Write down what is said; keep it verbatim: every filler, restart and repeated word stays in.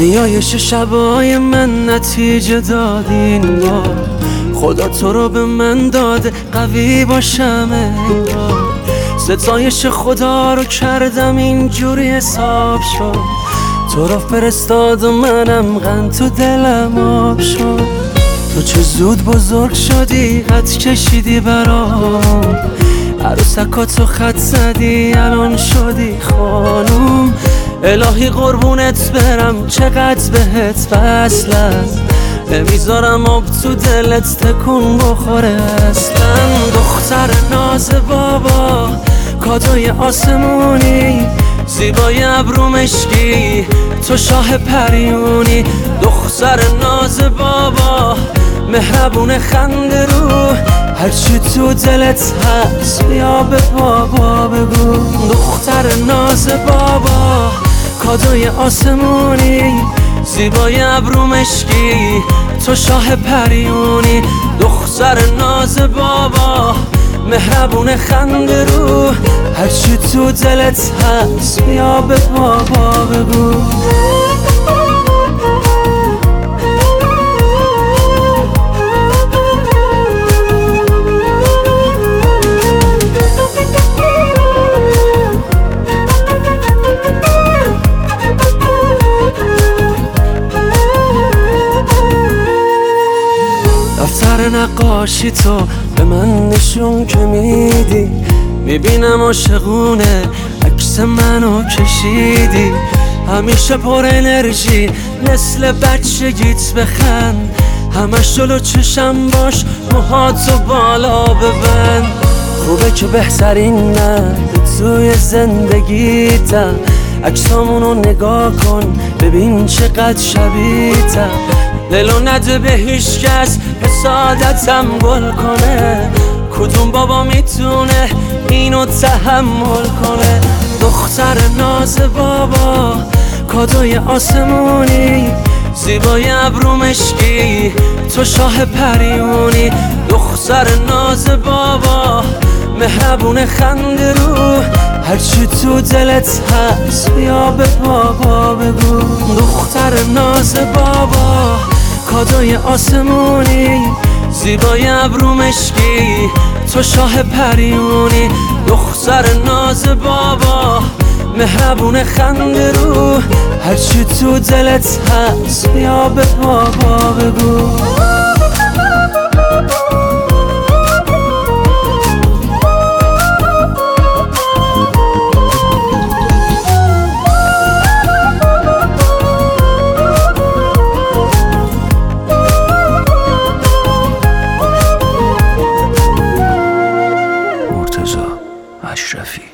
نیایش شبای من نتیجه دادین بار، خدا تو رو به من داده قوی باشم انگار. ستایش خدا رو کردم اینجوری حساب شد، تو رو فرستاد و منم غم تو دلم آب شد. تو چه زود بزرگ شدی، خط کشیدی برام، عروسکاتو خط زدی الان شدی خانوم. الهی قربونت برم چقدر بهت وصلم، نمیذارم آب تو دلت تکون بخوره اصلا. دختر ناز بابا کادوی آسمونی، زیبای ابرو مشکی تو شاه پریونی. دختر ناز بابا مهربون خنده رو، هرچی تو دلت هست بیا به بابا بگو. دختر ناز بابا کادوی آسمونی، زیبای ابرو مشکی تو شاه پریونی. دختر ناز بابا مهربون خنده رو، هرچی تو دلت هست بیا به بابا بگو. دفتر نقاشی تو به من نشون که میدی، میبینم عاشقونه عکس منو کشیدی. همیشه پر انرژی مثل بچگیت بخند، همش جلو چشم باش موهاتو بالا ببند. خوبه که بهترین من توی زندگیتم، عکسامونو نگاه کن ببین چقدر شبیه‌تم. دلو نده به هیچ کس حسادتم گل کنه، کدوم بابا میتونه اینو تحمل کنه. دختر ناز بابا کادوی آسمونی، زیبای ابرو مشکی تو شاه پریونی. دختر ناز بابا مهربون خنده رو، هرچی تو دلت هست بیا به بابا بگو. دختر ناز بابا کادوی آسمونی، زیبای ابرو مشکی تو شاه پریونی. دختر ناز بابا مهربون خنده رو، هرچی تو دلت هست بیا به بابا بگو. اشرفی